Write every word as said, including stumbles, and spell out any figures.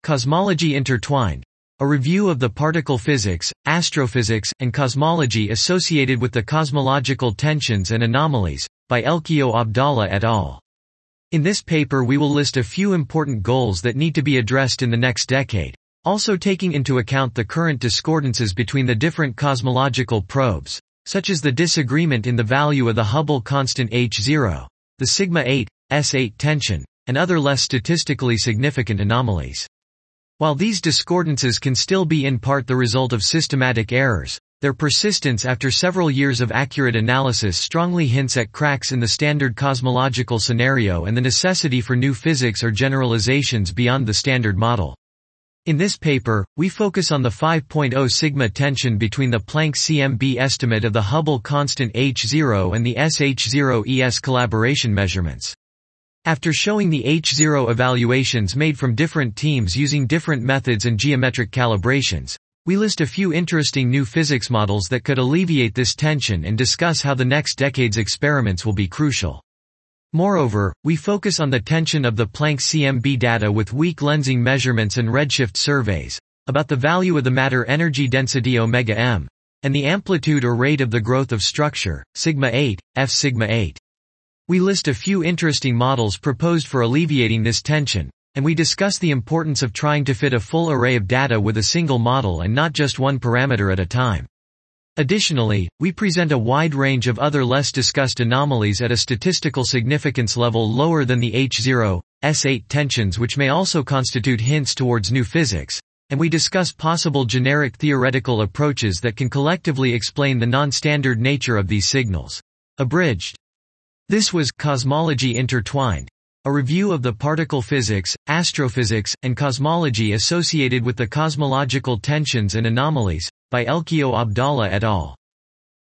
Cosmology Intertwined. A review of the particle physics, astrophysics, and cosmology associated with the cosmological tensions and anomalies, by Elkio Abdallah et al. In this paper we will list a few important goals that need to be addressed in the next decade, also taking into account the current discordances between the different cosmological probes, such as the disagreement in the value of the Hubble constant H zero, the sigma eight, S eight tension, and other less statistically significant anomalies. While these discordances can still be in part the result of systematic errors, their persistence after several years of accurate analysis strongly hints at cracks in the standard cosmological scenario and the necessity for new physics or generalizations beyond the standard model. In this paper, we focus on the five point zero sigma tension between the Planck C M B estimate of the Hubble constant H zero and the S H zero E S collaboration measurements. After showing the H zero evaluations made from different teams using different methods and geometric calibrations, we list a few interesting new physics models that could alleviate this tension and discuss how the next decade's experiments will be crucial. Moreover, we focus on the tension of the Planck C M B data with weak lensing measurements and redshift surveys, about the value of the matter energy density omega m, and the amplitude or rate of the growth of structure, sigma eight, F sigma eight. We list a few interesting models proposed for alleviating this tension, and we discuss the importance of trying to fit a full array of data with a single model and not just one parameter at a time. Additionally, we present a wide range of other less discussed anomalies at a statistical significance level lower than the H zero, S eight tensions, which may also constitute hints towards new physics, and we discuss possible generic theoretical approaches that can collectively explain the non-standard nature of these signals. Abridged. This was Cosmology Intertwined, a review of the particle physics, astrophysics, and cosmology associated with the cosmological tensions and anomalies, by Elkio Abdallah et al.